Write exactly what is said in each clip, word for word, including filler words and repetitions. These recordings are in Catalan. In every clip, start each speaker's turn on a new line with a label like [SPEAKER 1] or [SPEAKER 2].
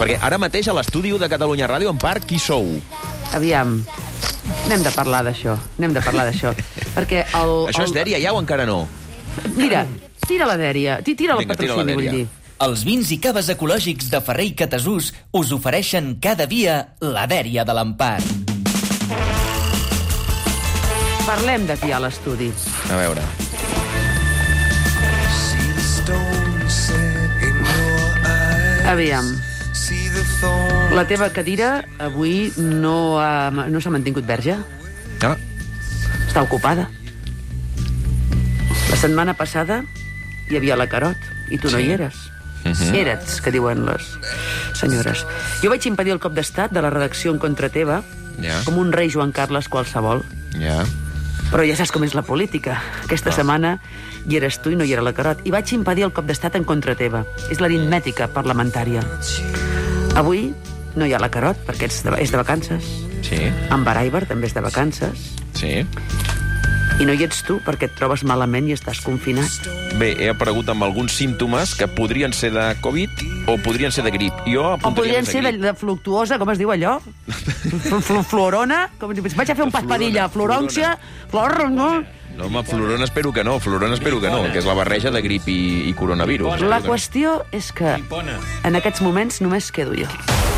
[SPEAKER 1] Perquè ara mateix a l'estudi de Catalunya Ràdio, en part, qui sou?
[SPEAKER 2] Aviam, anem de parlar d'això, anem de parlar d'això. Perquè el...
[SPEAKER 1] Això és dèria ja o encara no?
[SPEAKER 2] Mira, tira la dèria, tira el
[SPEAKER 1] Vinga, tira la
[SPEAKER 2] patrocini, vull
[SPEAKER 1] dèria.
[SPEAKER 2] dir.
[SPEAKER 3] Els vins i caves ecològics de Ferrer i Catasús us ofereixen cada dia la dèria de l'Empar.
[SPEAKER 2] Parlem d'aquí a l'estudi.
[SPEAKER 1] A veure...
[SPEAKER 2] Aviam. La teva cadira avui no, ha, no s'ha mantingut verge?
[SPEAKER 1] Ah,
[SPEAKER 2] Està ocupada. La setmana passada hi havia la Carot i tu no hi eres.
[SPEAKER 1] Mhm.
[SPEAKER 2] Eres, que diuen les senyores. Jo vaig impedir el cop d'estat de la redacció en contra teva
[SPEAKER 1] Ja.
[SPEAKER 2] com un rei Joan Carles qualsevol.
[SPEAKER 1] ja...
[SPEAKER 2] Però ja saps com és la política. Aquesta
[SPEAKER 1] Ah.
[SPEAKER 2] setmana hi eres tu i no hi era la Carot. I vaig impedir el cop d'estat en contra teva. És l'aritmètica parlamentària. Avui no hi ha la Carot, perquè és de, és de vacances.
[SPEAKER 1] Sí,
[SPEAKER 2] En Baraiber també és de vacances.
[SPEAKER 1] sí.
[SPEAKER 2] I no hi ets tu perquè et trobes malament i estàs confinat.
[SPEAKER 1] Bé, he aparegut amb alguns símptomes que podrien ser de Covid o podrien ser de grip. Jo
[SPEAKER 2] O
[SPEAKER 1] apuntaria
[SPEAKER 2] podrien
[SPEAKER 1] més a
[SPEAKER 2] ser de,
[SPEAKER 1] grip.
[SPEAKER 2] de fluctuosa, com es diu allò? Fl -fl Florona? Com si vaig a fer un paspadilla. Floròncia, flor... No?
[SPEAKER 1] No, home, florona espero que no, florona espero que no, que és la barreja de grip i, i coronavirus.
[SPEAKER 2] La qüestió és que en aquests moments només quedo jo.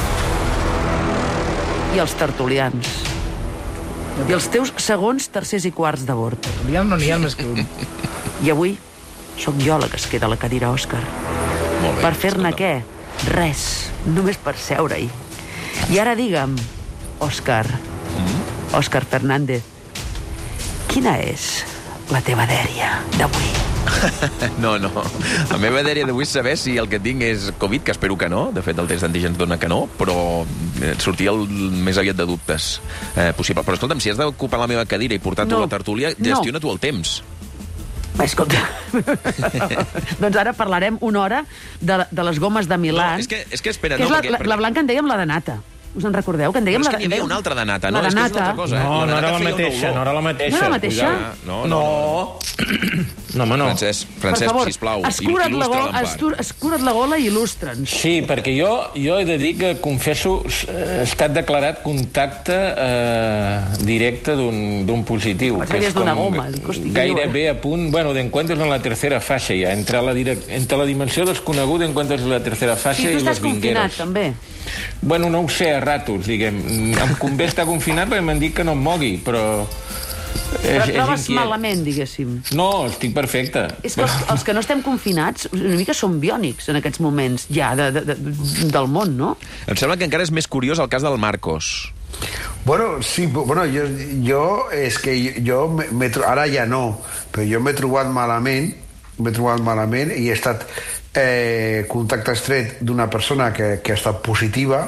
[SPEAKER 2] I els tertulians. I els teus segons, tercers i quarts de bord.
[SPEAKER 4] Ja no n'hi ha més que un.
[SPEAKER 2] I avui sóc jo la que es queda a la cadira, Òscar.
[SPEAKER 1] Molt bé,
[SPEAKER 2] Per fer-ne
[SPEAKER 1] escolta.
[SPEAKER 2] què? Res. Només per seure-hi. I ara digue'm, Òscar,
[SPEAKER 1] Mm?
[SPEAKER 2] Òscar Fernández, quina és la teva dèria d'avui?
[SPEAKER 1] No, no. La meva dèria d'avui és saber si el que tinc és Covid, que espero que no. De fet, el test d'antígens dona que no, però et sortia el més aviat de dubtes eh, possible. Però escolta'm, si has d'ocupar la meva cadira i portar tu
[SPEAKER 2] No.
[SPEAKER 1] la tertúlia,
[SPEAKER 2] No.
[SPEAKER 1] gestiona tu el temps.
[SPEAKER 2] Va, escolta. Doncs ara parlarem una hora de, de les gomes de Milà.
[SPEAKER 1] No, és que, és que espera,
[SPEAKER 2] que
[SPEAKER 1] no,
[SPEAKER 2] és la,
[SPEAKER 1] perquè...
[SPEAKER 2] la,
[SPEAKER 1] perquè...
[SPEAKER 2] la blanca en dèiem la de nata. Us en recordeu? Que en dèiem
[SPEAKER 1] Però és
[SPEAKER 2] la
[SPEAKER 1] que
[SPEAKER 2] de...
[SPEAKER 1] n'hi havia una altra de nata, no?
[SPEAKER 2] La de
[SPEAKER 1] És que és una
[SPEAKER 2] nata.
[SPEAKER 1] altra cosa, eh?
[SPEAKER 4] No,
[SPEAKER 1] La de
[SPEAKER 4] no era
[SPEAKER 1] nata
[SPEAKER 4] la
[SPEAKER 1] feia una
[SPEAKER 4] mateixa,
[SPEAKER 1] olor.
[SPEAKER 4] no era la mateixa.
[SPEAKER 2] No era la mateixa?
[SPEAKER 4] Cuidado.
[SPEAKER 1] No, no, no.
[SPEAKER 4] No, home, no.
[SPEAKER 1] Francesc,
[SPEAKER 2] Per
[SPEAKER 1] Francesc,
[SPEAKER 2] favor,
[SPEAKER 1] sisplau,
[SPEAKER 2] escura't la,
[SPEAKER 1] il·lustra
[SPEAKER 2] gola,
[SPEAKER 1] l'Empar.
[SPEAKER 2] estur, escura't la gola i il·lustra'ns.
[SPEAKER 4] Sí, perquè jo, jo he de dir que, confesso, he estat declarat contacte eh, directe d'un d'un positiu.
[SPEAKER 2] Pensava que és d'una goma, dic, hosti, què
[SPEAKER 4] gairebé a punt, bueno, de encuentros en la tercera fase ja, entre la, direc entre la dimensió desconeguda, encuentros en la tercera fase
[SPEAKER 2] Sí, tu
[SPEAKER 4] i
[SPEAKER 2] estàs
[SPEAKER 4] los
[SPEAKER 2] confinat,
[SPEAKER 4] vingueros.
[SPEAKER 2] també.
[SPEAKER 4] Bueno, no ho sé, a ratos, diguem. Em convé estar confinat perquè m'han dit que no em mogui, però...
[SPEAKER 2] Però
[SPEAKER 4] És,
[SPEAKER 2] et trobes
[SPEAKER 4] és inquiet.
[SPEAKER 2] malament, diguéssim.
[SPEAKER 4] No, estic perfecte.
[SPEAKER 2] És que els, els que no estem confinats una mica són biònics en aquests moments ja de, de, de, del món, no?
[SPEAKER 1] Em sembla que encara és més curiós el cas del Marcos.
[SPEAKER 5] Bueno, sí, bueno, jo, jo és que jo m'he tro- ara ja no, però jo m'he trobat malament, m'he trobat malament i he estat eh, contacte estret d'una persona que, que ha estat positiva,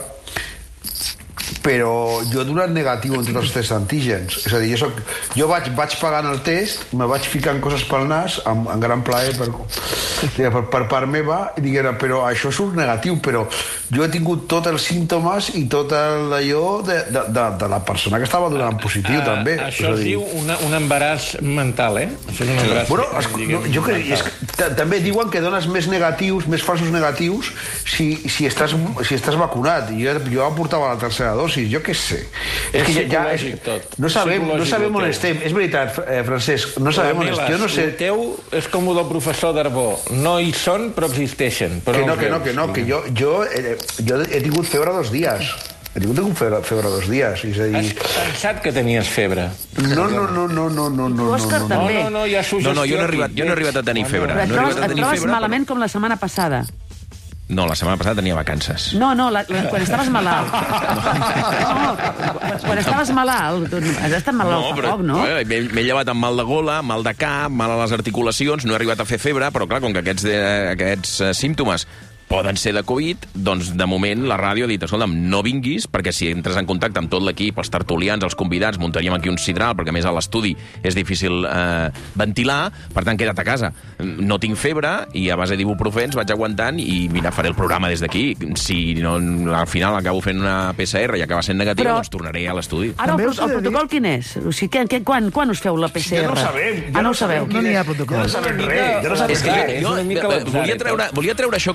[SPEAKER 5] però jo he donat negatiu en tots els tests antígens. És a dir, jo, soc, jo vaig, vaig pagant el test, me vaig ficant coses pel nas, amb, amb gran plaer per, per, per part meva, i diguera, però això surt negatiu, però jo he tingut tots els símptomes i tot allò de, de, de, de la persona que estava donant positiu,
[SPEAKER 4] Ah,
[SPEAKER 5] també.
[SPEAKER 4] Això
[SPEAKER 5] És a
[SPEAKER 4] es
[SPEAKER 5] dir,
[SPEAKER 4] diu una, un embaràs mental, eh? Això és un embaràs,
[SPEAKER 5] Bueno, es,
[SPEAKER 4] diguem,
[SPEAKER 5] no, jo crec, és,
[SPEAKER 4] mental.
[SPEAKER 5] que també diuen que dones més negatius, més falsos negatius, si, si, estàs, si estàs vacunat. Jo, jo aportava la tercera dosi, jo què sé.
[SPEAKER 4] És
[SPEAKER 5] que
[SPEAKER 4] psicològic, tot.
[SPEAKER 5] No sabem, no
[SPEAKER 4] Psicològic,
[SPEAKER 5] sabem on
[SPEAKER 4] el teu.
[SPEAKER 5] estem. És veritat, eh, Francesc, no sabem on estem. Jo no sé...
[SPEAKER 4] El teu és com el del professor Darbó. No hi són, però existeixen. Però
[SPEAKER 5] Que no,
[SPEAKER 4] els
[SPEAKER 5] que no,
[SPEAKER 4] veus.
[SPEAKER 5] que no, que jo, jo, eh, jo he tingut febre dos dies. He tingut febre, febre dos dies. És a
[SPEAKER 4] Has
[SPEAKER 5] dir...
[SPEAKER 4] pensat que tenies febre?
[SPEAKER 5] No, no, no, no, no, no, no,
[SPEAKER 2] Tu, Òscar,
[SPEAKER 5] no, no.
[SPEAKER 4] No,
[SPEAKER 2] també.
[SPEAKER 4] no, no, hi ha
[SPEAKER 1] No,
[SPEAKER 4] sugestió.
[SPEAKER 1] no, jo no he arribat, jo no he arribat a tenir febre.
[SPEAKER 2] Però et
[SPEAKER 1] No he
[SPEAKER 2] trobes,
[SPEAKER 1] arribat a
[SPEAKER 2] et
[SPEAKER 1] tenir
[SPEAKER 2] trobes
[SPEAKER 1] febre,
[SPEAKER 2] malament com la setmana passada.
[SPEAKER 1] No, la setmana passada tenia vacances.
[SPEAKER 2] No, no, la, la, quan estaves malalt. No, quan, quan estaves malalt, tu has estat malalt fa poc, no?
[SPEAKER 1] eh, m'he m'he llevat amb mal de gola, mal de cap, mal a les articulacions, no he arribat a fer febre, però clar, com que aquests, eh, aquests eh, símptomes poden ser de Covid, doncs de moment la ràdio ha dit, escolta'm, no vinguis, perquè si entres en contacte amb tot l'equip, els tertulians, els convidats, muntaríem aquí un sidral, perquè a més a l'estudi és difícil eh, ventilar, per tant, queda't a casa. No tinc febre, i a base d'ibuprofens vaig aguantant, i mira, faré el programa des d'aquí. Si no, al final acabo fent una P C R i acaba sent negativa,
[SPEAKER 2] Però-
[SPEAKER 1] doncs tornaré a l'estudi.
[SPEAKER 2] Ara, el,
[SPEAKER 6] També us he
[SPEAKER 2] el
[SPEAKER 6] de dir-
[SPEAKER 2] protocol quin és? O sigui, que, que, quan, quan us feu la P C R?
[SPEAKER 5] Ja no ho sabem. Ja
[SPEAKER 2] Ah, no ho sabeu.
[SPEAKER 6] No n'hi ha protocol.
[SPEAKER 5] Ja no sabem res. Ja no sabem
[SPEAKER 1] És que
[SPEAKER 5] res.
[SPEAKER 4] és
[SPEAKER 1] jo,
[SPEAKER 4] una mica
[SPEAKER 1] jo
[SPEAKER 4] l'atzar,
[SPEAKER 1] volia,
[SPEAKER 4] eh,
[SPEAKER 1] treure, volia treure això com a primer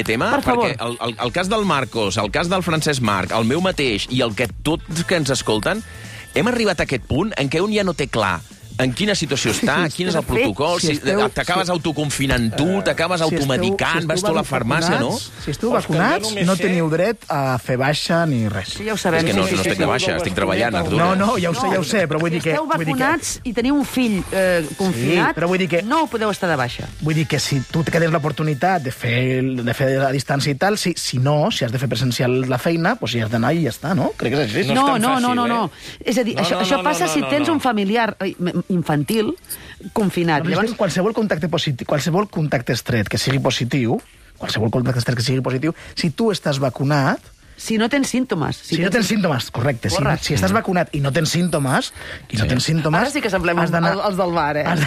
[SPEAKER 1] tema,
[SPEAKER 2] Per favor.
[SPEAKER 1] perquè el, el, el cas del Marcos, el cas del Francesc Marc, el meu mateix i el que tots que ens escolten, hem arribat a aquest punt en què un ja no té clar en quina situació està, quin és el protocol,
[SPEAKER 6] si
[SPEAKER 1] si
[SPEAKER 6] esteu-
[SPEAKER 1] t'acabes
[SPEAKER 6] si-
[SPEAKER 1] autoconfinant tu, t'acabes
[SPEAKER 6] Si esteu-
[SPEAKER 1] automedicant,
[SPEAKER 6] si
[SPEAKER 1] vas tu
[SPEAKER 6] esteu
[SPEAKER 1] a la farmàcia, no?
[SPEAKER 6] vacunats, Si esteu
[SPEAKER 4] Oscar, jo
[SPEAKER 6] vacunats,
[SPEAKER 4] només
[SPEAKER 6] no
[SPEAKER 4] sé-
[SPEAKER 6] teniu dret a fer baixa ni res.
[SPEAKER 2] Sí, ja ho sabem.
[SPEAKER 1] És que no,
[SPEAKER 2] sí,
[SPEAKER 1] no
[SPEAKER 2] sí,
[SPEAKER 1] estic
[SPEAKER 2] sí.
[SPEAKER 1] de baixa, estic treballant, Artur.
[SPEAKER 6] No, no, ja ho sé, ja ho sé, però vull dir
[SPEAKER 2] Si
[SPEAKER 6] que...
[SPEAKER 2] esteu
[SPEAKER 6] vull dir que-
[SPEAKER 2] vacunats i teniu un fill eh, confinat,
[SPEAKER 6] però vull dir que-
[SPEAKER 2] no podeu estar de baixa.
[SPEAKER 6] Vull dir que si tu tens l'oportunitat de fer, de fer a distància i tal, si, si no, si has de fer presencial la feina, doncs si has d'anar i ja està, no? Crec que és així.
[SPEAKER 4] No
[SPEAKER 2] No,
[SPEAKER 4] és tan
[SPEAKER 2] no, no,
[SPEAKER 4] fàcil,
[SPEAKER 2] no,
[SPEAKER 4] eh?
[SPEAKER 2] no. És a dir,
[SPEAKER 4] No,
[SPEAKER 2] això,
[SPEAKER 4] no,
[SPEAKER 2] això
[SPEAKER 4] no,
[SPEAKER 2] passa
[SPEAKER 4] no,
[SPEAKER 2] si
[SPEAKER 4] no,
[SPEAKER 2] tens
[SPEAKER 4] no.
[SPEAKER 2] un familiar eh, infantil confinat.
[SPEAKER 6] Llavors,
[SPEAKER 2] Llavors,
[SPEAKER 6] qualsevol contacte positiu, qualsevol contacte estret que sigui positiu, qualsevol contacte estret que sigui positiu, si tu estàs vacunat,
[SPEAKER 2] si no tens símptomes...
[SPEAKER 6] si, si no tens símptomes, correcte, si,
[SPEAKER 2] Corre.
[SPEAKER 6] si estàs vacunat i no tens símptomes, i no tens símptomes...
[SPEAKER 2] Ara sí que semblem
[SPEAKER 6] has
[SPEAKER 2] els,
[SPEAKER 6] d'anar-
[SPEAKER 2] els del bar, eh?
[SPEAKER 6] Has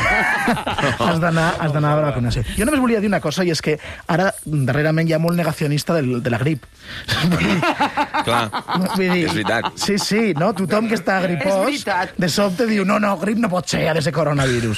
[SPEAKER 6] has d'anar has d'anar a la vacunació. Jo només volia dir una cosa, i és que ara, darrerament, hi ha molt negacionista del, de la grip. Vull dir,
[SPEAKER 1] Clar,
[SPEAKER 6] vull dir,
[SPEAKER 1] és veritat.
[SPEAKER 6] Sí, sí, no? Tothom que està
[SPEAKER 2] És
[SPEAKER 6] gripós,
[SPEAKER 2] veritat.
[SPEAKER 6] de sobte diu, no, no, grip no pot ser, ha de ser coronavirus.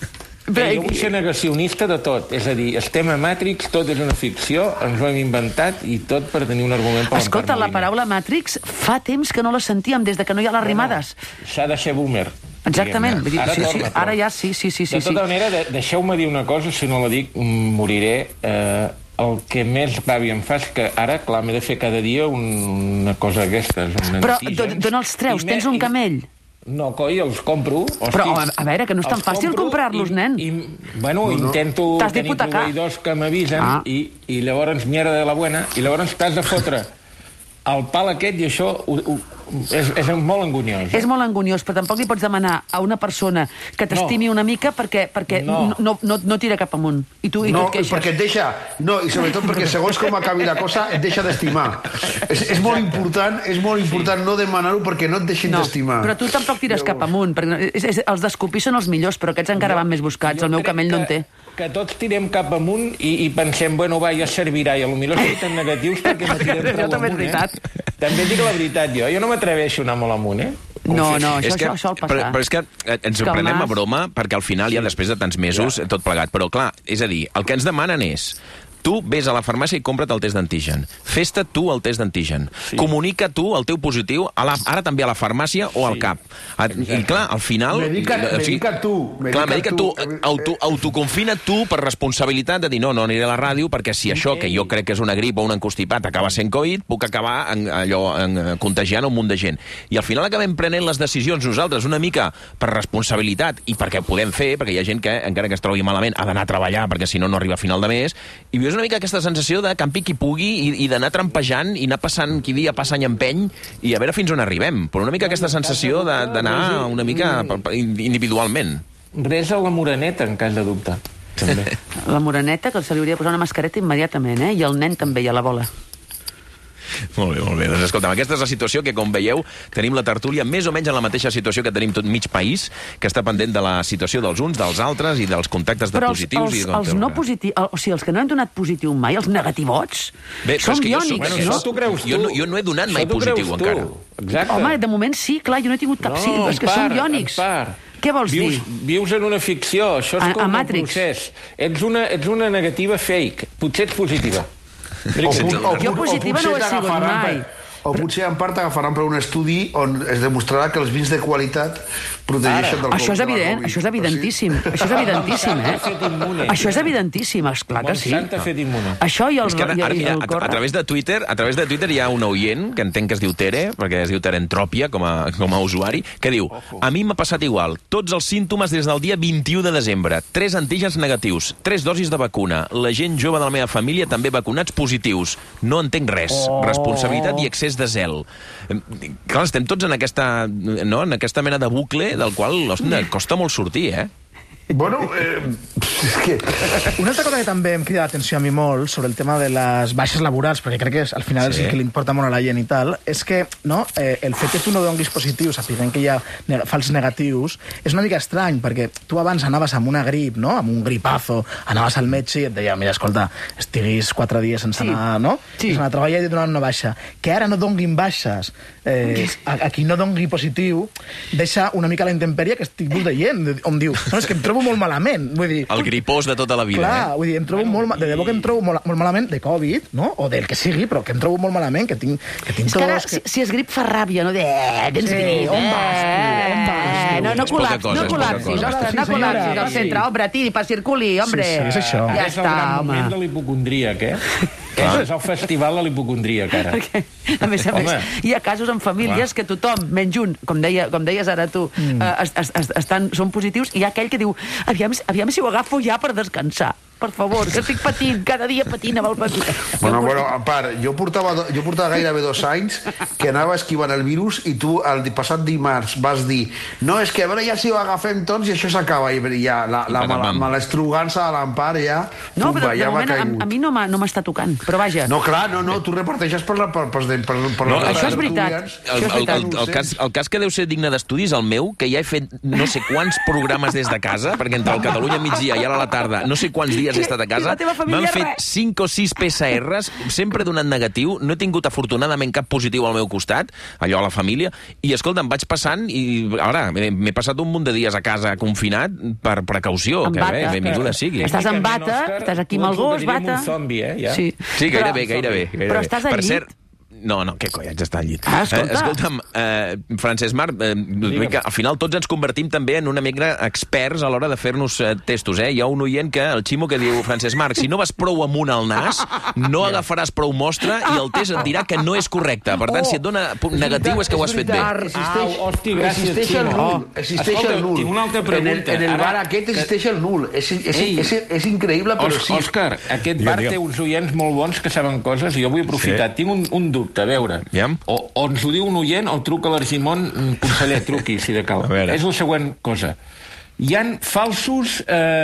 [SPEAKER 4] Però jo vull ser negacionista de tot. És a dir, estem a Matrix, tot és una ficció, ens ho hem inventat i tot per tenir un argument per
[SPEAKER 2] Escolta, la
[SPEAKER 4] l'emparmolina.
[SPEAKER 2] paraula Matrix fa temps que no la sentíem, des de que no hi ha les rimades.
[SPEAKER 4] S'ha de ser boomer.
[SPEAKER 2] Exactament.
[SPEAKER 4] diguem-ne.
[SPEAKER 2] Vull dir, sí, sí,
[SPEAKER 4] torna, però.
[SPEAKER 2] ara ja sí, sí, sí, sí.
[SPEAKER 4] De tota
[SPEAKER 2] sí.
[SPEAKER 4] manera, de, deixeu-me dir una cosa, si no la dic, mm, moriré. Eh, el que més ràbia em fa és que ara, clar, m'he de fer cada dia un, una cosa d'aquestes. un
[SPEAKER 2] Però
[SPEAKER 4] antígens,
[SPEAKER 2] d'on els treus?
[SPEAKER 4] i me-
[SPEAKER 2] Tens un
[SPEAKER 4] i-
[SPEAKER 2] camell?
[SPEAKER 4] No, coi, els compro. Hosti,
[SPEAKER 2] Però, a- a veure, que no és tan
[SPEAKER 4] els
[SPEAKER 2] fàcil
[SPEAKER 4] compro
[SPEAKER 2] comprar-los,
[SPEAKER 4] i-
[SPEAKER 2] nen.
[SPEAKER 4] I, bueno, no, no. intento
[SPEAKER 2] T'has
[SPEAKER 4] tenir
[SPEAKER 2] d'hipotecar.
[SPEAKER 4] proveïdors que m'avisen
[SPEAKER 2] Ah.
[SPEAKER 4] i, i llavors mierda de la buena i llavors t'has de fotre el pal aquest i això ho, ho, és, és molt engonyós.
[SPEAKER 2] És molt anguniós, però tampoc li pots demanar a una persona que t'estimi
[SPEAKER 4] No.
[SPEAKER 2] una mica perquè, perquè
[SPEAKER 4] No.
[SPEAKER 2] no. No, no tira cap amunt. I tu, i
[SPEAKER 5] No,
[SPEAKER 2] tu et queixes.
[SPEAKER 5] perquè et deixa... No, i sobretot perquè segons com acabi la cosa et deixa d'estimar. És, és molt important, és molt important no demanar-ho perquè no et deixin
[SPEAKER 2] No,
[SPEAKER 5] d'estimar.
[SPEAKER 2] però tu tampoc tires cap amunt. Perquè no- és, és, els d'escopir són els millors, però aquests encara van més buscats. El meu
[SPEAKER 4] crec
[SPEAKER 2] camell no en
[SPEAKER 4] que-
[SPEAKER 2] té.
[SPEAKER 4] Que tots tirem cap amunt i, i pensem, bueno, va, ja servirà, i potser som tan negatius perquè no tirem prou
[SPEAKER 2] Això també és
[SPEAKER 4] amunt,
[SPEAKER 2] veritat.
[SPEAKER 4] Eh? També dic la veritat, jo. Jo no m'atreveixo a anar molt amunt, eh?
[SPEAKER 2] No, no,
[SPEAKER 1] És
[SPEAKER 2] això,
[SPEAKER 1] que,
[SPEAKER 2] això sol
[SPEAKER 1] però,
[SPEAKER 2] passar.
[SPEAKER 1] però és que eh, ens ho
[SPEAKER 2] Que el
[SPEAKER 1] prenem a
[SPEAKER 2] nas-
[SPEAKER 1] broma perquè al final, ja després de tants mesos, tot plegat. Però clar, és a dir, el que ens demanen és tu vés a la farmàcia i compra't el test d'antigen. Fes-te tu el test d'antigen.
[SPEAKER 4] Sí.
[SPEAKER 1] Comunica tu el teu positiu, a la, ara també a la farmàcia o al cap. A, I clar, al final...
[SPEAKER 5] Medica-
[SPEAKER 1] o sigui,
[SPEAKER 5] medica tu, medica
[SPEAKER 1] clar, medica tu.
[SPEAKER 5] tu.
[SPEAKER 1] Auto, autoconfina tu per responsabilitat de dir no, no aniré a la ràdio perquè si això, que jo crec que és una grip o un encostipat, acaba sent Covid, puc acabar en, allò, en, contagiant un munt de gent. I al final acabem prenent les decisions nosaltres una mica per responsabilitat i perquè podem fer, perquè hi ha gent que, encara que es trobi malament, ha d'anar a treballar perquè si no, no arriba a final de mes. I vius una mica aquesta sensació de campi qui pugui i, i d'anar trampejant i anar passant qui dia passa any empeny i a veure fins on arribem. Però una mica aquesta sensació de- d'anar una mica per- per- individualment.
[SPEAKER 4] Res a la moreneta, en cas de dubte. També.
[SPEAKER 2] La moreneta, que se li hauria de posar una mascareta immediatament, eh? I el nen també, i a la bola.
[SPEAKER 1] Molt bé, molt bé. Doncs escolta'm, aquesta és la situació que, com veieu, tenim la tertúlia més o menys en la mateixa situació que tenim tot mig país, que està pendent de la situació dels uns, dels altres i dels contactes de
[SPEAKER 2] Però els,
[SPEAKER 1] positius.
[SPEAKER 2] els,
[SPEAKER 1] i
[SPEAKER 2] els no positius, o sigui, els que no han donat positiu mai, els negativots,
[SPEAKER 1] Bé, però
[SPEAKER 2] són
[SPEAKER 1] és que jo soc-
[SPEAKER 2] biònics,
[SPEAKER 1] bueno,
[SPEAKER 2] no?
[SPEAKER 4] això t'ho creus tu.
[SPEAKER 1] Jo no- jo no he donat mai
[SPEAKER 4] Això t'ho
[SPEAKER 1] positiu
[SPEAKER 4] creus tu.
[SPEAKER 1] encara.
[SPEAKER 4] Exacte.
[SPEAKER 2] Home, de moment sí, clar, jo no he tingut cap
[SPEAKER 4] No,
[SPEAKER 2] sí, però és que
[SPEAKER 4] en
[SPEAKER 2] són
[SPEAKER 4] part,
[SPEAKER 2] biònics.
[SPEAKER 4] en part.
[SPEAKER 2] Què vols
[SPEAKER 4] vius,
[SPEAKER 2] dir?
[SPEAKER 4] Vius en una ficció, això és
[SPEAKER 2] A- a
[SPEAKER 4] com un
[SPEAKER 2] Matrix.
[SPEAKER 4] procés. Ets una, ets una negativa fake, potser ets positiva.
[SPEAKER 5] O, pu- o,
[SPEAKER 2] Jo
[SPEAKER 5] pu-
[SPEAKER 2] positiva
[SPEAKER 5] o
[SPEAKER 2] no ho he
[SPEAKER 5] potser
[SPEAKER 2] sigut
[SPEAKER 5] t'agafaran
[SPEAKER 2] mai.
[SPEAKER 5] per- O potser en part agafaran per un estudi on es demostrarà que els vins de qualitat protegeixen del
[SPEAKER 2] Això és
[SPEAKER 5] de la
[SPEAKER 2] evident,
[SPEAKER 5] Covid.
[SPEAKER 2] això és evidentíssim. Això és evidentíssim, eh?
[SPEAKER 4] S'ha fet immune.
[SPEAKER 2] Això és evidentíssim, esclar que sí.
[SPEAKER 4] Monsanto ha fet immune.
[SPEAKER 2] Això i el,
[SPEAKER 1] És que ara,
[SPEAKER 2] i,
[SPEAKER 1] ara
[SPEAKER 2] i
[SPEAKER 1] mira,
[SPEAKER 2] el
[SPEAKER 1] a, a,
[SPEAKER 2] corre.
[SPEAKER 1] través de Twitter, a través de Twitter hi ha un oient, que entenc que es diu Tere, perquè es diu Terentropia com a, com a usuari, que diu, a mi m'ha passat igual, tots els símptomes des del dia vint-i-u de desembre, tres antígens negatius, tres dosis de vacuna, la gent jove de la meva família també vacunats positius. No entenc res.
[SPEAKER 6] Oh.
[SPEAKER 1] Responsabilitat i excés de zel. Em, Clar, estem tots en aquesta, no, en aquesta mena de bucle del qual, ostres, costa molt sortir, eh?
[SPEAKER 5] Bueno, eh, és que...
[SPEAKER 6] Una altra cosa que també em crida l'atenció a mi molt sobre el tema de les baixes laborals, perquè crec que és, al final
[SPEAKER 1] Sí.
[SPEAKER 6] és el que li importa molt a la gent i tal, és que no, eh, el fet que tu no donguis positius, sapiguem que hi ha ne fals negatius, és una mica estrany, perquè tu abans anaves amb una grip, no? Amb un gripazo, anaves al metge i et deia, mira, escolta, estiguis quatre dies sense
[SPEAKER 2] Sí.
[SPEAKER 6] anar, no?
[SPEAKER 2] Sí.
[SPEAKER 6] Sense anar a treballar i et donaven una baixa. Que ara no donguin baixes, eh, a, a qui no dongui positiu, deixa una mica la intempèrie que estic vos deient, on diu, no, és que em trobo trobo molt malament. Vull dir...
[SPEAKER 1] El gripós de tota la vida,
[SPEAKER 6] Clar,
[SPEAKER 1] eh?
[SPEAKER 6] vull dir, em trobo molt, de debò que em trobo molt, molt malament de Covid, no? O del que sigui, però que em trobo molt malament, que tinc, que tinc
[SPEAKER 2] És que ara,
[SPEAKER 6] tos...
[SPEAKER 2] si, si és grip fa ràbia, no? De, eh, tens
[SPEAKER 6] Sí,
[SPEAKER 2] grip,
[SPEAKER 6] on vas, tu? On vas,
[SPEAKER 2] eh,
[SPEAKER 6] tu?
[SPEAKER 2] no, no
[SPEAKER 1] És poca
[SPEAKER 2] col·lapsis,
[SPEAKER 1] cosa,
[SPEAKER 2] no
[SPEAKER 1] és poca
[SPEAKER 2] col·lapsis,
[SPEAKER 1] cosa.
[SPEAKER 2] ostres,
[SPEAKER 6] Sí,
[SPEAKER 2] no
[SPEAKER 6] senyora,
[SPEAKER 2] col·lapsis al
[SPEAKER 6] sí.
[SPEAKER 2] centre, home, tiri, pa circuli, hombre.
[SPEAKER 6] Sí, sí, és això.
[SPEAKER 2] Ja
[SPEAKER 4] és el
[SPEAKER 2] està,
[SPEAKER 4] gran
[SPEAKER 2] home.
[SPEAKER 4] moment de l'hipocondríac, eh? Aquest és el festival de l'hipocondríac, ara.
[SPEAKER 2] Perquè, a més a més,
[SPEAKER 4] Home.
[SPEAKER 2] hi ha casos en famílies que tothom, menys un, com, deia, com deies ara tu, mm. eh, es, es, es, estan, són positius, i hi ha aquell que diu, aviam, aviam si ho agafo ja per descansar. Per favor, que estic patint, cada dia patint amb el patint.
[SPEAKER 5] Bueno, bueno, a part, jo portava, do- jo portava gairebé dos anys que anava esquivant el virus i tu el di- passat dimarts vas dir no, és que a veure ja si ho agafem tots i això s'acaba i ja la, la,
[SPEAKER 1] I
[SPEAKER 5] la,
[SPEAKER 1] pam,
[SPEAKER 5] la l'estrogança a l'empar ja,
[SPEAKER 2] No,
[SPEAKER 5] pumba,
[SPEAKER 2] però de
[SPEAKER 5] ja va
[SPEAKER 2] moment a,
[SPEAKER 5] caigut.
[SPEAKER 2] a mi no m'ha no m'està tocant, però vaja.
[SPEAKER 5] No, clar, no, no, tu reparteixes per la... Per, per, per, per
[SPEAKER 1] No,
[SPEAKER 5] la
[SPEAKER 1] això
[SPEAKER 2] és veritat.
[SPEAKER 1] El,
[SPEAKER 2] Això és
[SPEAKER 1] el,
[SPEAKER 2] veritat.
[SPEAKER 1] el, el, cas, el cas que deu ser digne d'estudi és el meu, que ja he fet no sé quants programes des de casa, perquè entre el Catalunya migdia i ara a la tarda, no sé quants dies he estat a
[SPEAKER 2] I
[SPEAKER 1] casa,
[SPEAKER 2] la teva família
[SPEAKER 1] m'han fet
[SPEAKER 2] res.
[SPEAKER 1] cinc o sis P C Rs, sempre donat negatiu, no he tingut afortunadament cap positiu al meu costat, allò a la família, i escolta, em vaig passant i ara m'he m'he passat un munt de dies a casa confinat per precaució,
[SPEAKER 2] Amb
[SPEAKER 1] que
[SPEAKER 2] bata.
[SPEAKER 1] bé, benvinguda sigui.
[SPEAKER 2] Estàs amb bata,
[SPEAKER 4] Òscar,
[SPEAKER 2] estàs aquí
[SPEAKER 4] tu
[SPEAKER 2] amb el
[SPEAKER 4] ets el que
[SPEAKER 2] gos,
[SPEAKER 4] diríem
[SPEAKER 2] bata.
[SPEAKER 4] un zombi, eh, ja.
[SPEAKER 2] Sí,
[SPEAKER 1] Sí, gairebé,
[SPEAKER 2] però,
[SPEAKER 1] gairebé, gairebé.
[SPEAKER 2] Però estàs al
[SPEAKER 1] Per
[SPEAKER 2] llit?
[SPEAKER 1] cert, no, no, què coi, haig d'estar al llit.
[SPEAKER 2] Ah, escolta.
[SPEAKER 1] Eh, escolta'm, eh, Francesc Marc, eh, que al final tots ens convertim també en una mica experts a l'hora de fer-nos eh, testos, eh? Hi ha un oient que, el Ximo, que diu, Francesc Marc, si no vas prou amunt al nas, no agafaràs prou mostra i el test et dirà que no és correcte. Per tant, si et dona punt negatiu és que ho has fet bé.
[SPEAKER 5] Existeix,
[SPEAKER 4] Au, hosti, gràcies,
[SPEAKER 5] existeix el
[SPEAKER 4] Ximo.
[SPEAKER 5] nul.
[SPEAKER 4] Oh.
[SPEAKER 5] Existeix
[SPEAKER 4] Escolta,
[SPEAKER 5] el nul.
[SPEAKER 4] tinc una altra
[SPEAKER 5] En el,
[SPEAKER 4] pregunta.
[SPEAKER 5] en el
[SPEAKER 4] Ara-
[SPEAKER 5] bar aquest existeix el nul. És, és,
[SPEAKER 4] Ei.
[SPEAKER 5] és, és, és increïble, però
[SPEAKER 4] Òs-
[SPEAKER 5] sí.
[SPEAKER 4] Òscar, aquest bar té uns oients molt bons que saben coses i jo vull aprofitar. Tinc un, un dubte, a veure.
[SPEAKER 1] Ja.
[SPEAKER 4] O, o ens ho diu un oient o truca l'Argimon, mm, conseller, truqui, si de cal.
[SPEAKER 1] A veure.
[SPEAKER 4] És la següent cosa. Hi han falsos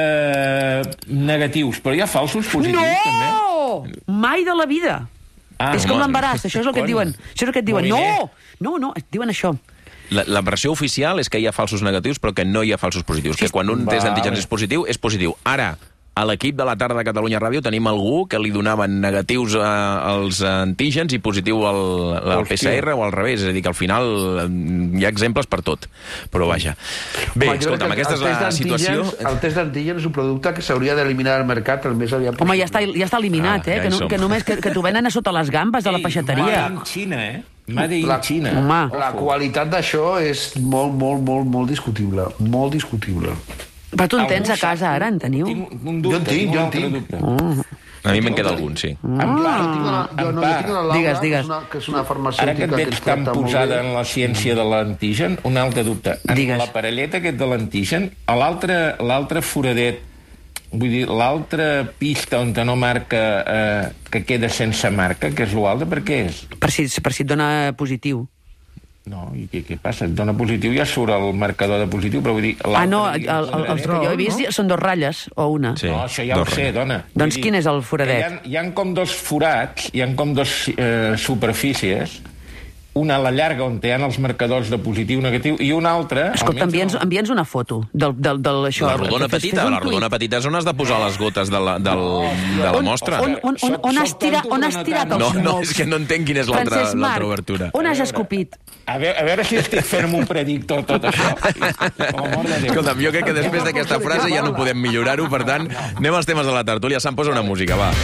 [SPEAKER 4] eh, negatius, però hi ha falsos positius, també?
[SPEAKER 2] No! Mai de la vida.
[SPEAKER 4] Ah,
[SPEAKER 2] és com
[SPEAKER 1] home.
[SPEAKER 2] l'embaràs, això és el que et
[SPEAKER 4] Cony.
[SPEAKER 2] diuen. Això és el que et diuen.
[SPEAKER 4] Moliner.
[SPEAKER 2] No! No, no, et diuen això.
[SPEAKER 1] La, la versió oficial és que hi ha falsos negatius, però que no hi ha falsos positius. Que quan un test d'antígens és positiu, és positiu. Ara, a l'equip de la tarda de Catalunya Ràdio tenim algú que li donaven negatius eh, als antígens i positiu al, al P C R o al revés. És a dir, que al final eh, hi ha exemples per tot. Però vaja. Bé,
[SPEAKER 5] Home, jo crec
[SPEAKER 1] escolta'm,
[SPEAKER 5] que
[SPEAKER 1] aquesta és
[SPEAKER 5] el test
[SPEAKER 1] la
[SPEAKER 5] d'antígens-
[SPEAKER 1] situació...
[SPEAKER 5] El test d'antígens és un producte que s'hauria d'eliminar del mercat el més aviat
[SPEAKER 2] Home, ja
[SPEAKER 5] possible.
[SPEAKER 2] està, ja està eliminat,
[SPEAKER 1] Ah,
[SPEAKER 2] eh?
[SPEAKER 1] ja
[SPEAKER 2] Que,
[SPEAKER 1] hi
[SPEAKER 2] no,
[SPEAKER 1] som.
[SPEAKER 2] que només que, que t'ho venen a sota les gambes de la peixateria.
[SPEAKER 4] Made in Xina, eh? Made in
[SPEAKER 5] La-
[SPEAKER 4] Xina.
[SPEAKER 2] Home.
[SPEAKER 5] La qualitat d'això és molt, molt, molt, molt discutible. Molt discutible.
[SPEAKER 2] Però tu en
[SPEAKER 4] Algú
[SPEAKER 2] tens a
[SPEAKER 4] sap-
[SPEAKER 2] casa, ara, en teniu?
[SPEAKER 4] Tinc un
[SPEAKER 5] Jo
[SPEAKER 4] dubte,
[SPEAKER 5] en tinc,
[SPEAKER 4] un
[SPEAKER 5] jo en
[SPEAKER 4] altre
[SPEAKER 5] tinc.
[SPEAKER 4] dubte.
[SPEAKER 1] A mi me'n queda algun, sí.
[SPEAKER 4] En
[SPEAKER 5] Jo
[SPEAKER 4] part,
[SPEAKER 5] tinc una, jo,
[SPEAKER 4] en
[SPEAKER 5] no, jo
[SPEAKER 4] part,
[SPEAKER 5] tinc una Laura,
[SPEAKER 2] Digues, digues.
[SPEAKER 5] Que, és una, que és una
[SPEAKER 4] ara que
[SPEAKER 5] farmacèutica
[SPEAKER 4] et
[SPEAKER 5] que
[SPEAKER 4] veig
[SPEAKER 5] ens
[SPEAKER 4] tan
[SPEAKER 5] tracta molt
[SPEAKER 4] posada
[SPEAKER 5] bé.
[SPEAKER 4] en la ciència de l'antigen, un altre dubte. En
[SPEAKER 2] Digues.
[SPEAKER 4] l'aparellet aquest de l'antigen, a l'altre l'altre foradet, vull dir, l'altra pista on no marca, eh, que queda sense marca, que és l'altre, per què és?
[SPEAKER 2] Per si, per si et dona positiu.
[SPEAKER 4] No, i què, què passa? Et dona positiu, ja surt el marcador de positiu, però vull dir...
[SPEAKER 2] Ah, no, el,
[SPEAKER 4] l'altre,
[SPEAKER 2] el, els que jo he vist són dos ratlles, o una.
[SPEAKER 1] Sí.
[SPEAKER 4] No, això ja ho
[SPEAKER 1] dos
[SPEAKER 4] sé,
[SPEAKER 1] ratlles.
[SPEAKER 4] dona.
[SPEAKER 2] Doncs
[SPEAKER 4] Vull
[SPEAKER 2] quin és el
[SPEAKER 4] que
[SPEAKER 2] foradet?
[SPEAKER 4] Hi ha, hi ha com dos forats, hi ha com dos eh, superfícies, una a la llarga on hi ha els marcadors de positiu i negatiu, i una altra...
[SPEAKER 2] Escolta, envia'ns
[SPEAKER 4] almenys
[SPEAKER 2] envia'ns una foto del, del, del això.
[SPEAKER 1] La rodona
[SPEAKER 2] Fes- fes
[SPEAKER 1] petita,
[SPEAKER 2] un
[SPEAKER 1] la rodona
[SPEAKER 2] tuit.
[SPEAKER 1] petita és on has de posar les gotes de la, del, de la
[SPEAKER 2] On-
[SPEAKER 1] mostra.
[SPEAKER 2] On, on, on, on, has tirat, on has tirat els
[SPEAKER 1] No, no,
[SPEAKER 2] molts?
[SPEAKER 1] és que no entenc quina és l'altra
[SPEAKER 2] Francesc
[SPEAKER 1] l'altra
[SPEAKER 2] Marc,
[SPEAKER 1] obertura.
[SPEAKER 2] on has escopit?
[SPEAKER 4] A veure, a veure si estic fent un predictor tot això. Oh, mort de Déu.
[SPEAKER 1] Escolta'm, jo crec que després d'aquesta frase ja no podem millorar-ho, per tant, anem als temes de la tertúlia. Sam, posa una música, va.